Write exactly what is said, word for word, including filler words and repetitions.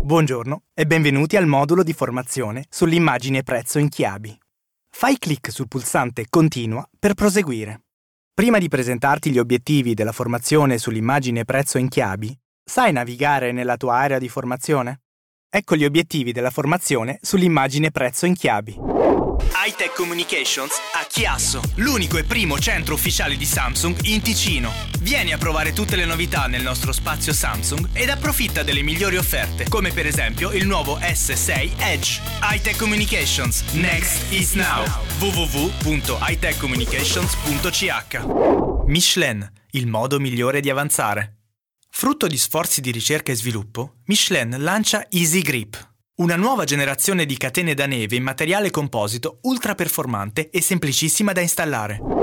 Buongiorno e benvenuti al modulo di formazione sull'immagine prezzo in chiavi. Fai clic sul pulsante Continua per proseguire. Prima di presentarti gli obiettivi della formazione sull'immagine prezzo in chiavi, sai navigare nella tua area di formazione? Ecco gli obiettivi della formazione sull'immagine prezzo in chiavi. Hi-Tech Communications a Chiasso, l'unico e primo centro ufficiale di Samsung in Ticino. Vieni a provare tutte le novità nel nostro spazio Samsung ed approfitta delle migliori offerte, come per esempio il nuovo S sei Edge. Hi-Tech Communications, next is now. w w w punto i tech communications punto c h. Michelin, il modo migliore di avanzare. Frutto di sforzi di ricerca e sviluppo, Michelin lancia Easy Grip, una nuova generazione di catene da neve in materiale composito ultra performante e semplicissima da installare.